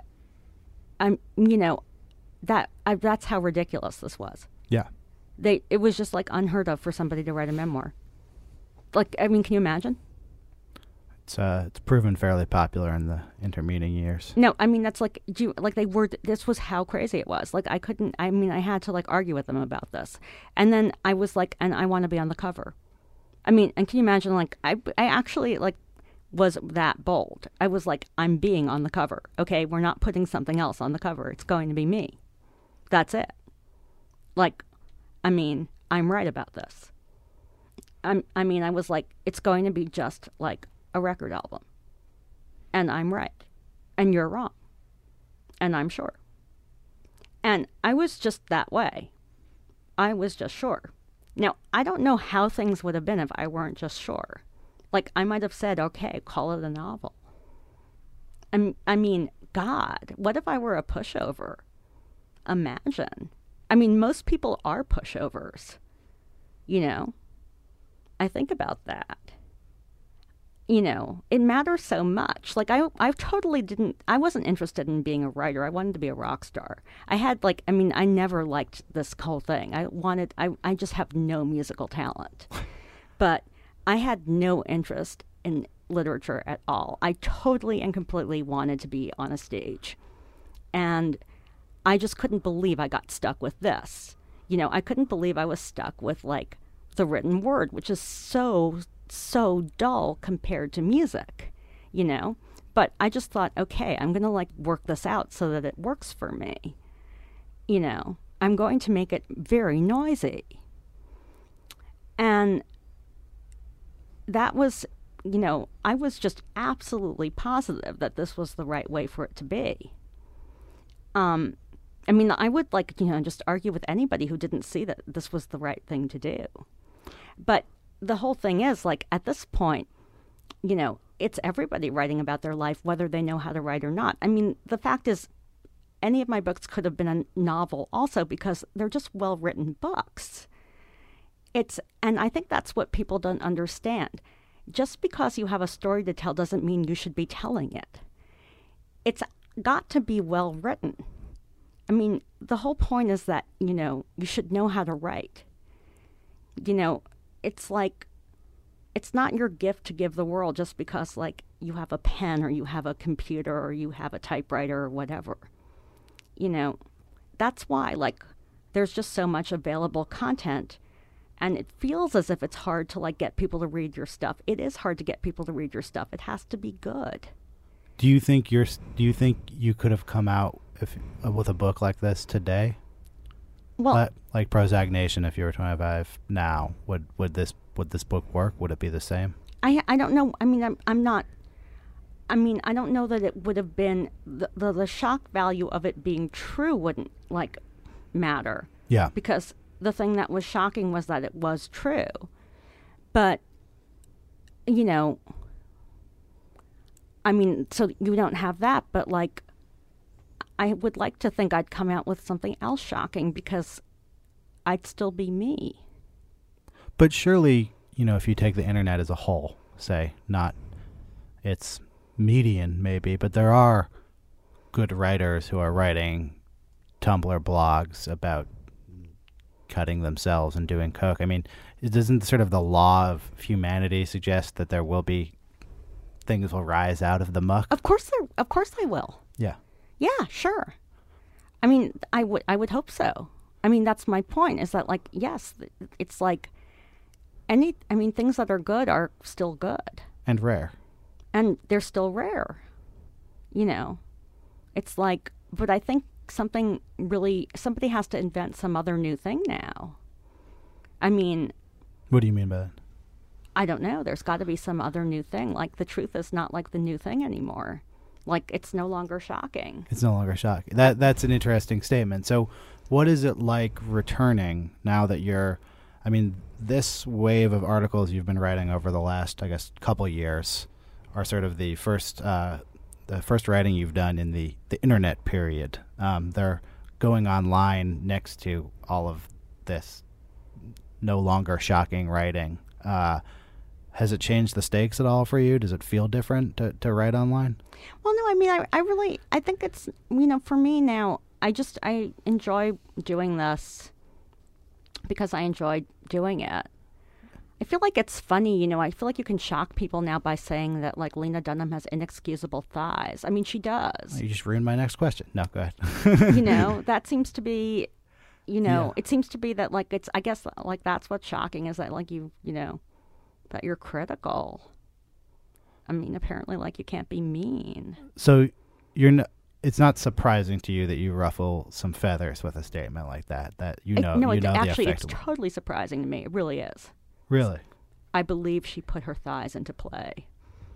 that's how ridiculous this was. Yeah. It was just like unheard of for somebody to write a memoir. Like, can you imagine? It's proven fairly popular in the intermeeting years. No, I mean, that's like, this was how crazy it was. Like, I had to, like, argue with them about this. And then I was like, and I want to be on the cover. I mean, and can you imagine, like, I actually, like, was that bold. I was like, I'm being on the cover. Okay, we're not putting something else on the cover. It's going to be me. That's it. Like, I mean, I'm right about this. I was like, it's going to be just like a record album. And I'm right. And you're wrong. And I'm sure. And I was just that way. I was just sure. Now, I don't know how things would have been if I weren't just sure. Like, I might have said, okay, call it a novel. I mean, God, what if I were a pushover? Imagine. I mean, most people are pushovers. You know? I think about that. You know, it matters so much. Like, I wasn't interested in being a writer. I wanted to be a rock star. I never liked this whole thing. I just have no musical talent. But I had no interest in literature at all. I totally and completely wanted to be on a stage. And I just couldn't believe I got stuck with this. You know, I couldn't believe I was stuck with, like, the written word, which is so dull compared to music, you know? But I just thought, okay, I'm going to, like, work this out so that it works for me. You know, I'm going to make it very noisy. And that was, you know, I was just absolutely positive that this was the right way for it to be. I mean, I would, like, you know, just argue with anybody who didn't see that this was the right thing to do. But the whole thing is, like, at this point, you know, it's everybody writing about their life, whether they know how to write or not. I mean, the fact is, any of my books could have been a novel also because they're just well-written books. And I think that's what people don't understand. Just because you have a story to tell doesn't mean you should be telling it. It's got to be well-written. I mean, the whole point is that, you know, you should know how to write. You know, it's like, it's not your gift to give the world just because, like, you have a pen or you have a computer or you have a typewriter or whatever. You know, that's why, like, there's just so much available content, and it feels as if it's hard to, like, get people to read your stuff. It is hard to get people to read your stuff. It has to be good. Do you think you could have come out with a book like this today? Well, like Prozac Nation, if you were 25 now, would this book work? Would it be the same? I don't know. I mean, I'm not. I mean, I don't know that it would have been the shock value of it being true wouldn't, like, matter. Yeah. Because the thing that was shocking was that it was true. But, you know, I mean, so you don't have that, but, like, I would like to think I'd come out with something else shocking because I'd still be me. But surely, you know, if you take the internet as a whole, say, not its median maybe, but there are good writers who are writing Tumblr blogs about cutting themselves and doing coke. I mean, doesn't sort of the law of humanity suggest that there will be things will rise out of the muck? Of course they will. Yeah. Yeah, sure. I mean, I would hope so. I mean, that's my point, is that, like, yes, it's like things that are good are still good. And rare. And they're still rare. You know, it's like, but I think somebody has to invent some other new thing now. I mean. What do you mean by that? I don't know. There's got to be some other new thing. Like, the truth is not like the new thing anymore. Like, it's no longer shocking. It's no longer shocking. That's an interesting statement. So what is it like returning now that you're, I mean, this wave of articles you've been writing over the last, I guess, couple years are sort of the first writing you've done in the internet period. They're going online next to all of this no longer shocking writing. Has it changed the stakes at all for you? Does it feel different to write online? Well, no, I mean, I think it's, you know, for me now, I enjoy doing this because I enjoy doing it. I feel like it's funny, I feel like you can shock people now by saying that, like, Lena Dunham has inexcusable thighs. I mean, she does. You just ruined my next question. No, go ahead. That seems to be, Yeah. it seems to be that, like, I guess, like, that's what's shocking is that, like, that you're critical. I mean, apparently, like, you can't be mean. So it's not surprising to you that you ruffle some feathers with a statement like that, No, the actually, effect. it's totally surprising to me. It really is. Really? I believe she put her thighs into play.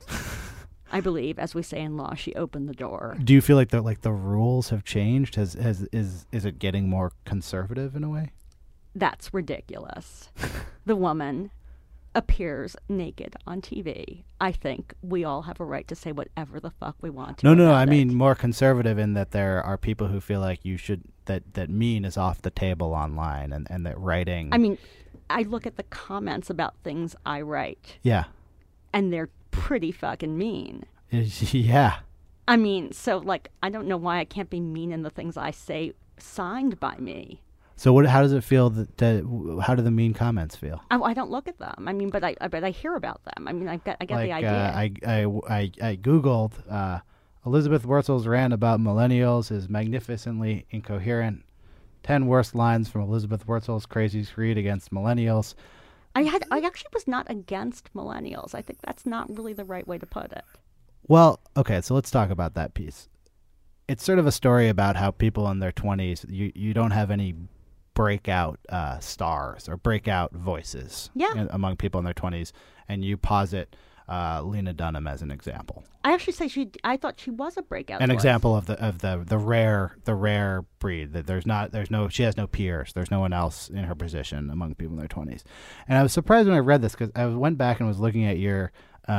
I believe, as we say in law, she opened the door. Do you feel like the rules have changed? Is it getting more conservative in a way? That's ridiculous. The woman appears naked on TV. I think we all have a right to say whatever the fuck we want to. No. I about mean it. more conservative in that there are people who feel like you should that mean is off the table online, and that writing. I mean, I look at the comments about things I write, Yeah. and they're pretty fucking mean. Yeah. I mean, so, like, I don't know why I can't be mean in the things I say signed by me. So how does it feel how do the mean comments feel? I don't look at them. I mean, but I hear about them. I mean, I get the idea. I googled Elizabeth Wurzel's rant about millennials is magnificently incoherent. 10 worst lines from Elizabeth Wurzel's crazy screed against millennials. I actually was not against millennials. I think that's not really the right way to put it. Well, okay, so let's talk about that piece. It's sort of a story about how people in their 20s, you don't have any breakout stars or breakout voices among people in their 20s, and you posit Lena Dunham as an example. I actually say I thought she was a breakout. An voice. example of the rare breed that she has no peers. There's no one else in her position among people in their 20s. And I was surprised when I read this because I went back and was looking at your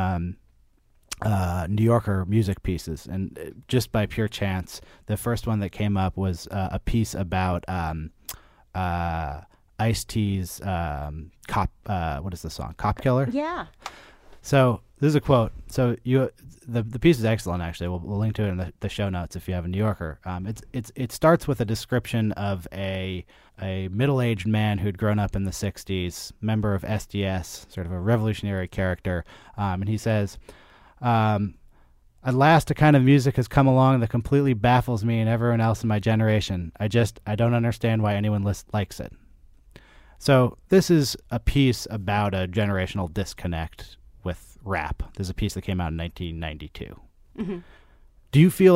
New Yorker music pieces, and just by pure chance, the first one that came up was a piece about Ice-T's Cop. What is the song? Cop Killer. Yeah. So this is a quote. So the piece is excellent. Actually, we'll link to it in the show notes if you have a New Yorker. It starts with a description of a middle-aged man who'd grown up in the '60s, member of SDS, sort of a revolutionary character, and he says, "At last, a kind of music has come along that completely baffles me and everyone else in my generation. I don't understand why anyone likes it." So this is a piece about a generational disconnect with rap. There's a piece that came out in 1992. Mm-hmm. Do you feel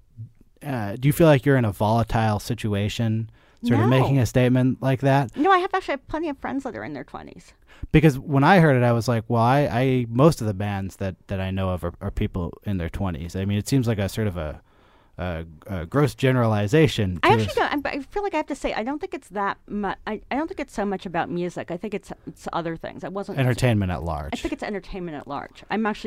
like you're in a volatile situation, sort of making a statement like that? No, I have plenty of friends that are in their 20s. Because when I heard it, I was like, well, I most of the bands that I know of are people in their 20s. I mean, it seems like a sort of a gross generalization. I actually don't. I feel like I have to say I don't think it's that much. I don't think it's so much about music. I think it's other things. I wasn't entertainment at large. I think it's entertainment at large.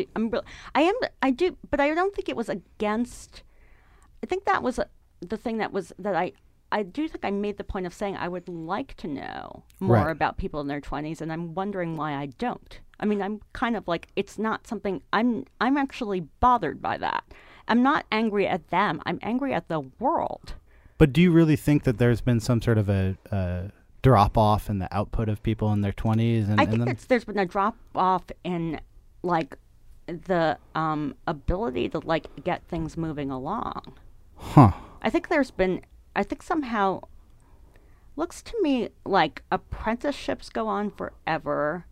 I do, but I don't think it was against. I think that was the thing that I do think I made the point of saying I would like to know more about people in their 20s, and I'm wondering why I don't. I mean, I'm kind of like, it's not something, I'm actually bothered by that. I'm not angry at them. I'm angry at the world. But do you really think that there's been some sort of a drop-off in the output of people in their 20s? I think there's been a drop-off in, like, the ability to, like, get things moving along. Huh. I think somehow, looks to me like apprenticeships go on forever.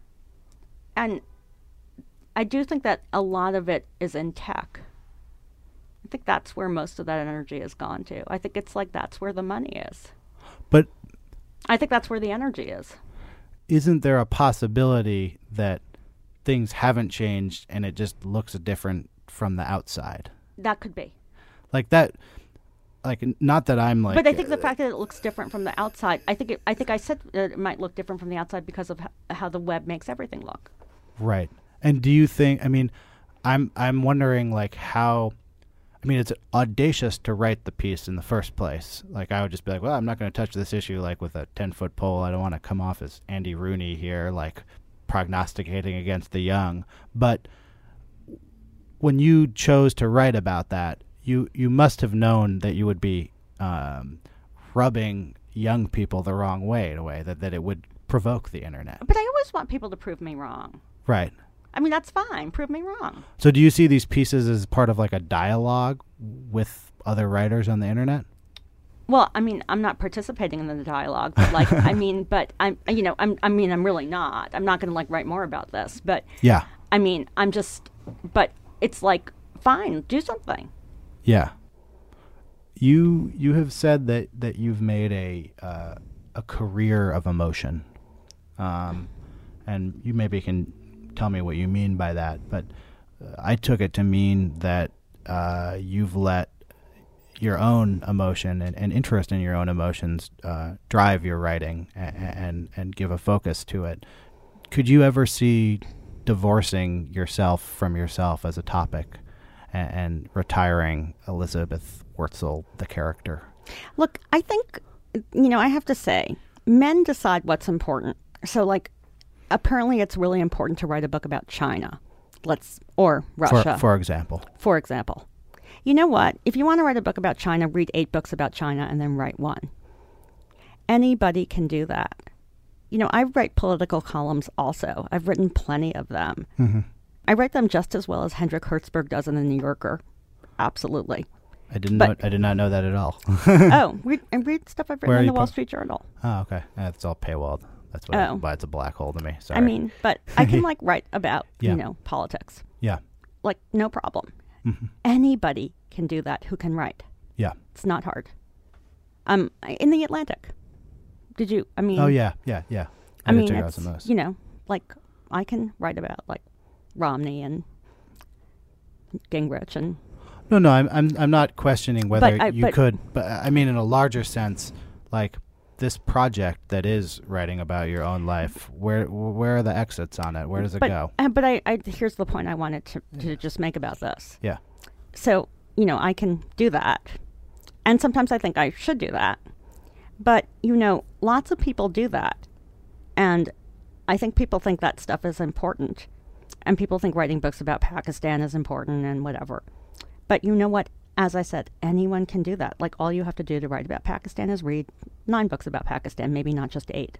And I do think that a lot of it is in tech. I think that's where most of that energy has gone to. I think it's like that's where the money is. But I think that's where the energy is. Isn't there a possibility that things haven't changed and it just looks different from the outside? That could be. Like that... Like, not that I'm like... But I think the fact that it looks different from the outside, I think I said it might look different from the outside because of how the web makes everything look. Right. And do you think, I mean, I'm wondering, like, how... I mean, it's audacious to write the piece in the first place. Like, I would just be like, well, I'm not going to touch this issue, like, with a 10-foot pole. I don't want to come off as Andy Rooney here, like, prognosticating against the young. But when you chose to write about that, you must have known that you would be rubbing young people the wrong way, in a way, that it would provoke the internet. But I always want people to prove me wrong. Right. I mean, that's fine. Prove me wrong. So do you see these pieces as part of like a dialogue with other writers on the internet? Well, I mean, I'm not participating in the dialogue, but like, I mean, but I'm really not. I'm not going to like write more about this, but Yeah. I mean, but it's like, fine, do something. Yeah. You have said that you've made a career of emotion, and you maybe can tell me what you mean by that. But I took it to mean that you've let your own emotion and interest in your own emotions drive your writing and give a focus to it. Could you ever see divorcing yourself from yourself as a topic and retiring Elizabeth Wurtzel, the character? Look, I think, I have to say, men decide what's important. So, like, apparently it's really important to write a book about China, or Russia. For example. For example. You know what? If you want to write a book about China, read 8 books about China and then write one. Anybody can do that. I write political columns also. I've written plenty of them. Mm-hmm. I write them just as well as Hendrik Hertzberg does in The New Yorker. Absolutely. I did not know that at all. read stuff I've written in the Wall Street Journal. Oh, okay. That's all paywalled. That's why it's a black hole to me. Sorry. I mean, but I can write about, politics. Yeah. Like, no problem. Mm-hmm. Anybody can do that who can write. Yeah. It's not hard. In The Atlantic. Did you, Oh, yeah. I mean, it's, like, I can write about, like, Romney and Gingrich and... No, I'm not questioning whether you could, but I mean, in a larger sense, like, this project that is writing about your own life, where are the exits on it? Where does it go? But I here's the point I wanted to just make about this. Yeah. So, I can do that. And sometimes I think I should do that. But, lots of people do that. And I think people think that stuff is important. And people think writing books about Pakistan is important and whatever. But you know what? As I said, anyone can do that. Like, all you have to do to write about Pakistan is read 9 books about Pakistan, maybe not just 8.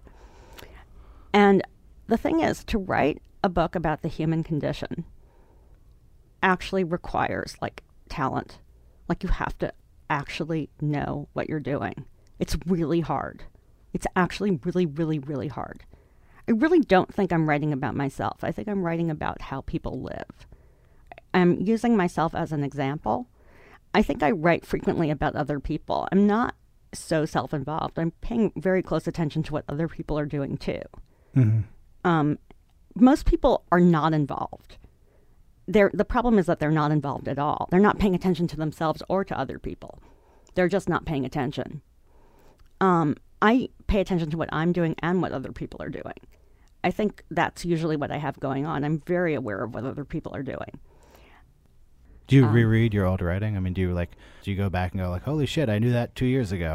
And the thing is, to write a book about the human condition actually requires, like, talent. Like, you have to actually know what you're doing. It's really hard. It's actually really, really, really hard. I really don't think I'm writing about myself. I think I'm writing about how people live. I'm using myself as an example. I think I write frequently about other people. I'm not so self-involved. I'm paying very close attention to what other people are doing too. Mm-hmm. Most people are not involved. The problem is that they're not involved at all. They're not paying attention to themselves or to other people. They're just not paying attention. I pay attention to what I'm doing and what other people are doing. I think that's usually what I have going on. I'm very aware of what other people are doing. Do you reread your old writing? I mean, do you go back and go like, holy shit, I knew that 2 years ago?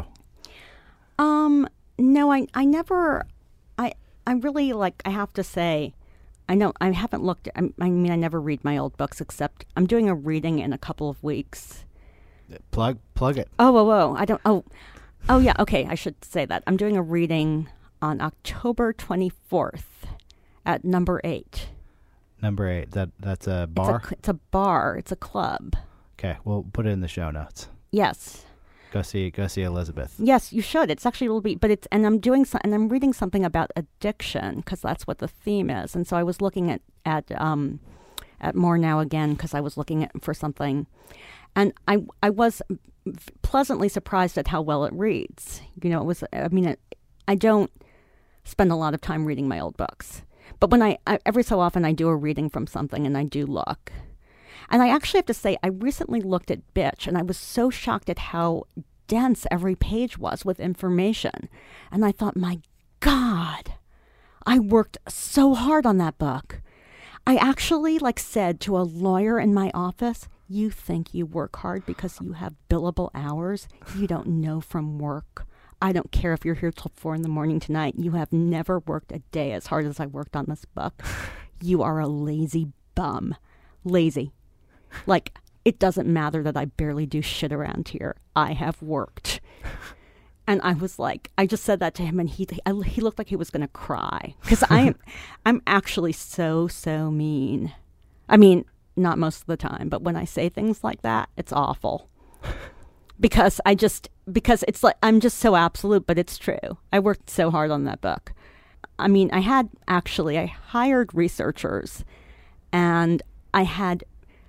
No, I never, I really, like, I have to say, I haven't looked, I never read my old books, except I'm doing a reading in a couple of weeks. Plug it. Oh yeah, okay, I should say that. I'm doing a reading on October 24th at Number 8. Number 8, that's a bar? It's a bar. It's a club. Okay, we'll put it in the show notes. Yes. Go see Elizabeth. Yes, you should. It's actually a little bit, but and I'm reading something about addiction because that's what the theme is. And so I was looking at More Now Again because I was looking for something, and I was pleasantly surprised at how well it reads. It was. I don't spend a lot of time reading my old books. But when I every so often I do a reading from something and I do look. And I actually have to say, I recently looked at Bitch and I was so shocked at how dense every page was with information. And I thought, my God, I worked so hard on that book. I actually said to a lawyer in my office, you think you work hard because you have billable hours? You don't know from work. I don't care if you're here till 4 a.m. tonight. You have never worked a day as hard as I worked on this book. You are a lazy bum. Lazy. It doesn't matter that I barely do shit around here. I have worked. And I was like, I just said that to him, and he looked like he was going to cry, because I'm actually so mean. I mean, not most of the time, but when I say things like that, it's awful. Because it's like, I'm just so absolute, but it's true. I worked so hard on that book. I mean, I hired researchers, and I had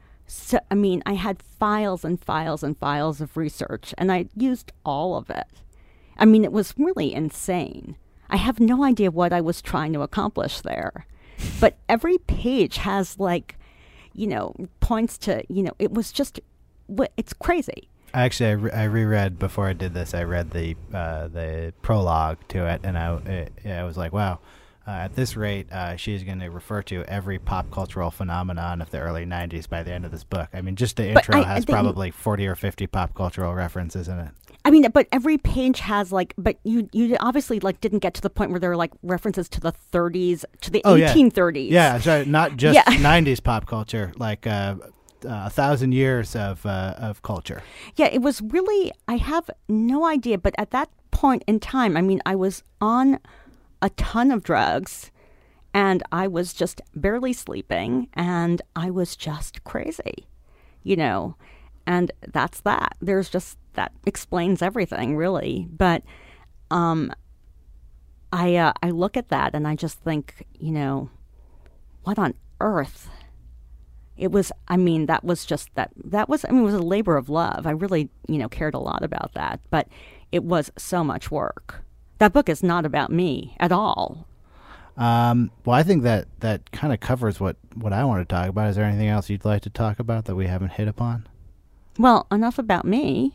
files and files and files of research, and I used all of it. I mean, it was really insane. I have no idea what I was trying to accomplish there. But every page has, like, points to, it was just, it's crazy. Actually, I reread before I did this. I read the prologue to it, and I was like, wow. At this rate, she's going to refer to every pop cultural phenomenon of the early 90s by the end of this book. I mean, just the intro has probably 40 or 50 pop cultural references in it. I mean, but every page has, like, but you obviously, like, didn't get to the point where there were, like, references to the 30s, to the 1830s. Yeah, so not just 90s pop culture, like 1,000 years of culture. Yeah, it was really, I have no idea, but at that point in time, I mean, I was on a ton of drugs, and I was just barely sleeping, and I was just crazy, and that's that. There's just, that explains everything, really. But I look at that and I just think, what on earth? It was, I mean, it was a labor of love. I really, cared a lot about that, but it was so much work. That book is not about me at all. Well, I think that kind of covers what I want to talk about. Is there anything else you'd like to talk about that we haven't hit upon? Well, enough about me.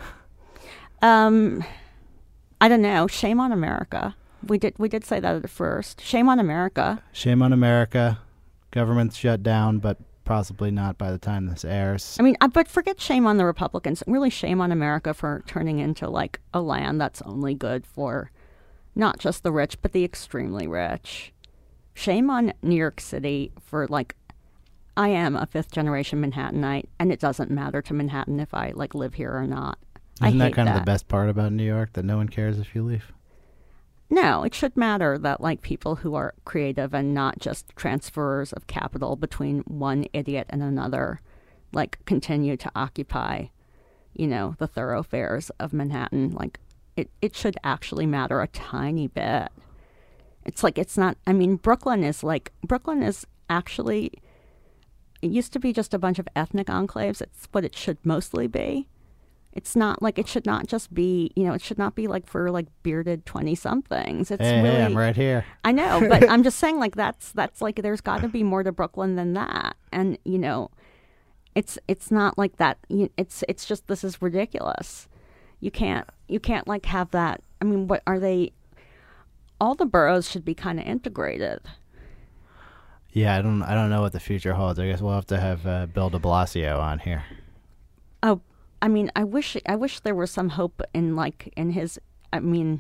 I don't know. Shame on America. We did say that at first. Shame on America. Shame on America. Government's shut down, but possibly not by the time this airs. I mean, but forget shame on the Republicans. Really shame on America for turning into, like, a land that's only good for not just the rich, but the extremely rich. Shame on New York City for, like, I am a fifth-generation Manhattanite, and it doesn't matter to Manhattan if I, like, live here or not. Isn't that kind of the best part about New York, that no one cares if you leave? No, it should matter that, like, people who are creative and not just transfers of capital between one idiot and another, like, continue to occupy, the thoroughfares of Manhattan. Like, it should actually matter a tiny bit. It's like, it's not, I mean, Brooklyn is actually, it used to be just a bunch of ethnic enclaves. It's what it should mostly be. It's not like, it should not just be, it should not be like for, like, bearded 20-somethings. It's hey, really, I'm right here. I know, but I'm just saying, like, that's like, there's got to be more to Brooklyn than that. And, it's not like that. It's just, this is ridiculous. You can't like have that. I mean, what are they? All the boroughs should be kind of integrated. Yeah, I don't know what the future holds. I guess we'll have to have Bill de Blasio on here. Oh, I mean, I wish there was some hope in his. I mean,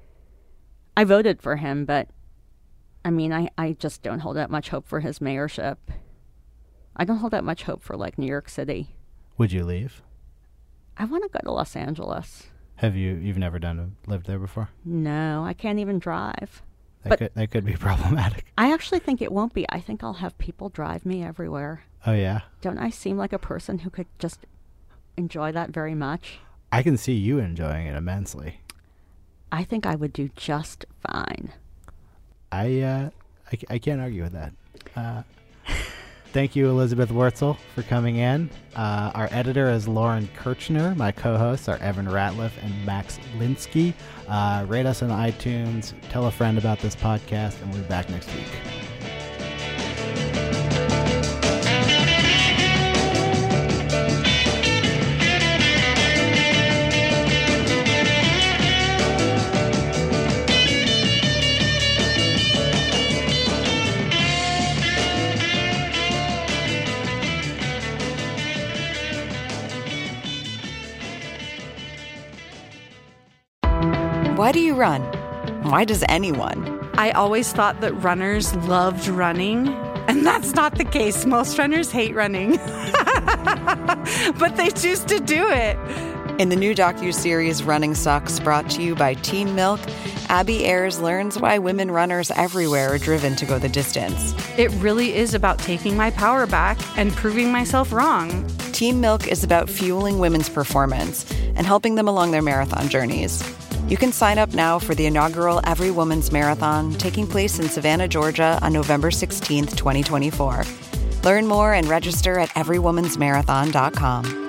I voted for him, but I mean, I just don't hold that much hope for his mayorship. I don't hold that much hope for, like, New York City. Would you leave? I want to go to Los Angeles. You've never lived there before? No, I can't even drive. That could be problematic. I actually think it won't be. I think I'll have people drive me everywhere. Oh, yeah? Don't I seem like a person who could just enjoy that very much? I can see you enjoying it immensely. I think I would do just fine. I can't argue with that. Thank you, Elizabeth Wurtzel, for coming in. Our editor is Lauren Kirchner. My co-hosts are Evan Ratliff and Max Linsky. Rate us on iTunes. Tell a friend about this podcast, and we'll be back next week. Why do you run? Why does anyone? I always thought that runners loved running, and that's not the case. Most runners hate running, but they choose to do it. In the new docuseries Running Sucks, brought to you by Teen Milk, Abby Ayers learns why women runners everywhere are driven to go the distance. It really is about taking my power back and proving myself wrong. Teen Milk is about fueling women's performance and helping them along their marathon journeys. You can sign up now for the inaugural Every Woman's Marathon taking place in Savannah, Georgia on November 16th, 2024. Learn more and register at everywomansmarathon.com.